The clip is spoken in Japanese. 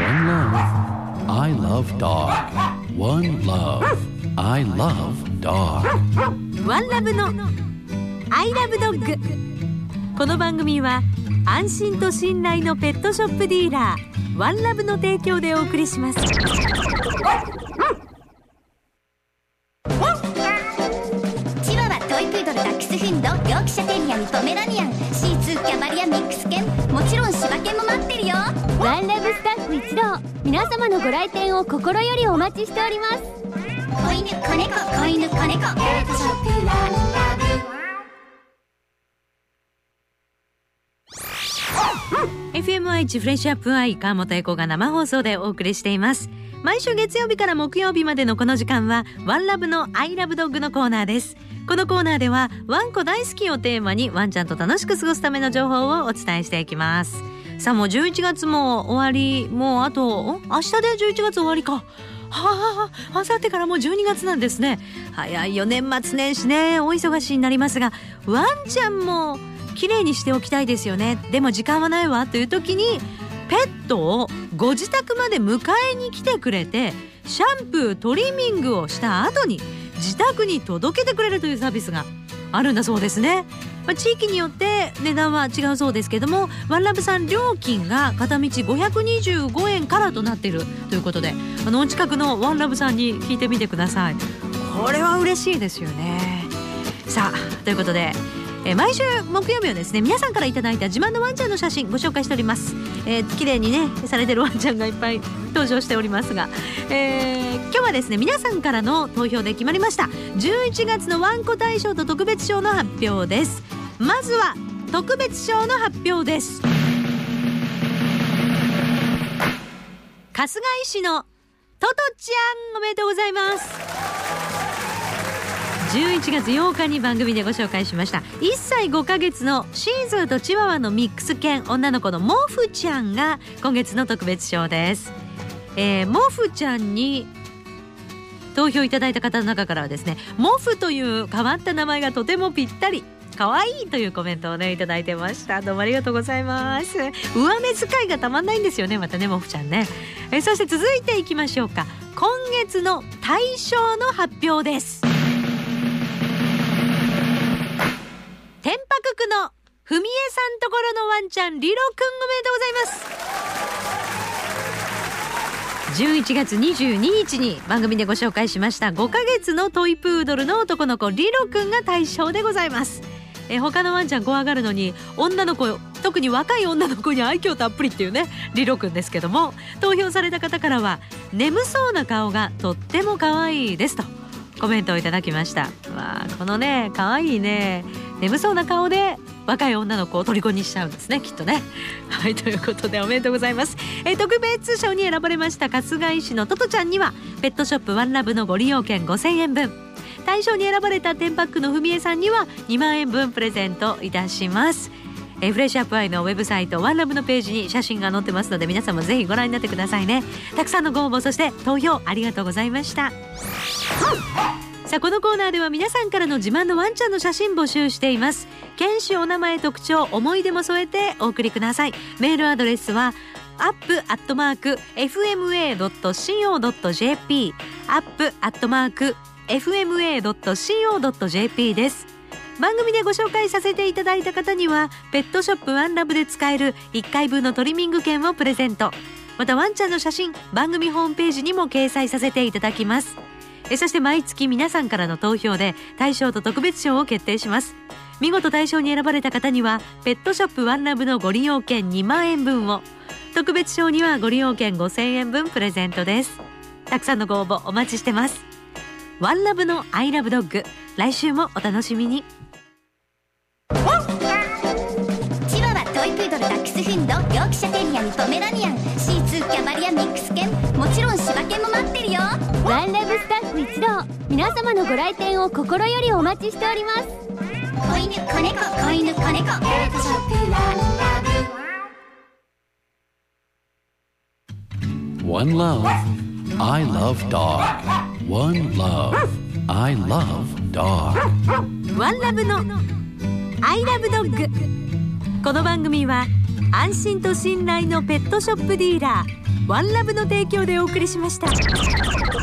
One love, I love dog. One love, I love dog. ワンラブのアイラブドッグ。この番組は安心と信頼のペットショップディーラーワンラブの提供でお送りします。 チワワ、トイプードル、ダックスフンド、ヨークシャテリアン、ポメラニアン、シーツー、キャバリア、ミックス犬、もちろん柴犬も待ってるよ。 ワンラブスタッフ一同、皆様のご来店を心よりお待ちしております。 子犬、子猫、子犬、子猫、ペットショップワンラブ。FMI フレッシュアップアイ、川本恵子が生放送でお送りしています。毎週月曜日から木曜日までのこの時間はワンラブのアイラブドッグのコーナーです。このコーナーではワンコ大好きをテーマにワンちゃんと楽しく過ごすための情報をお伝えしていきます。さあ、もう11月も終わり、もうあと明日で11月終わりか。はあ、あさってからもう12月なんですね。早いよ、年末年始ね、お忙しいになりますが、ワンちゃんも綺麗にしておきたいですよね。でも時間はないわという時にペットをご自宅まで迎えに来てくれて、シャンプートリミングをした後に自宅に届けてくれるというサービスがあるんだそうですね。地域によって値段は違うそうですけども、ワンラブさん料金が片道525円からとなっているということで、お近くのワンラブさんに聞いてみてください。これは嬉しいですよね。さあ、ということで毎週木曜日はですね、皆さんからいただいた自慢のワンちゃんの写真ご紹介しております。綺麗にねされてるワンちゃんがいっぱい登場しておりますが、今日はですね、皆さんからの投票で決まりました11月のワンコ大賞と特別賞の発表です。まずは特別賞の発表です。春日井市のトトちゃん、おめでとうございます。11月8日に番組でご紹介しました1歳5ヶ月のシーズーとチワワのミックス犬、女の子のモフちゃんが今月の特別賞です。モフちゃんに投票いただいた方の中からはですね、モフという変わった名前がとてもぴったり、可愛いというコメントをねいただいてました。どうもありがとうございます。上目遣いがたまんないんですよね、またね、モフちゃんね。そして続いていきましょうか。今月の大賞の発表です。天白区のふみえさんところのワンちゃん、リロくん、おめでとうございます。11月22日に番組でご紹介しました5ヶ月のトイプードルの男の子リロくんが対象でございます。他のワンちゃん怖がるのに、女の子、特に若い女の子に愛嬌たっぷりっていうねリロくんですけども、投票された方からは眠そうな顔がとっても可愛いですとコメントをいただきました。わあ、このね可愛いね眠そうな顔で若い女の子を虜にしちゃうんですね、きっとね。はい、ということでおめでとうございます。特別賞に選ばれました春日井市のトトちゃんにはペットショップワンラブのご利用券5000円分、大賞に選ばれたテンパックのふみえさんには2万円分プレゼントいたします。フレッシュアップアイのウェブサイトワンラブのページに写真が載ってますので、皆さんもぜひご覧になってくださいね。たくさんのご応募、そして投票ありがとうございました。さあ、このコーナーでは皆さんからの自慢のワンちゃんの写真募集しています。犬種、お名前、特徴、思い出も添えてお送りください。メールアドレスはup@fma.co.jp up@fma.co.jp です。番組でご紹介させていただいた方にはペットショップワンラブで使える1回分のトリミング券をプレゼント。またワンちゃんの写真、番組ホームページにも掲載させていただきます。そして毎月皆さんからの投票で大賞と特別賞を決定します。見事大賞に選ばれた方にはペットショップワンラブのご利用券2万円分を、特別賞にはご利用券5000円分プレゼントです。たくさんのご応募お待ちしてます。ワンラブのアイラブドッグ、来週もお楽しみに。 チワワ、トイプードル、ダックスフンド、ヨークシャテリアン、ポメラニアン、シーツー、キャバリア、ミックス犬、もちろん柴犬も待ってるよ。 ワンラブスタッフ一同、皆様のご来店を心よりお待ちしております。 子犬、子猫、子犬、子猫、ペットショップワンラブ。 One love, I love dog. One love, I love dog. ワンラブのアイラブドッグ。この番組は安心と信頼のペットショップディーラーワンラブの提供でお送りしました。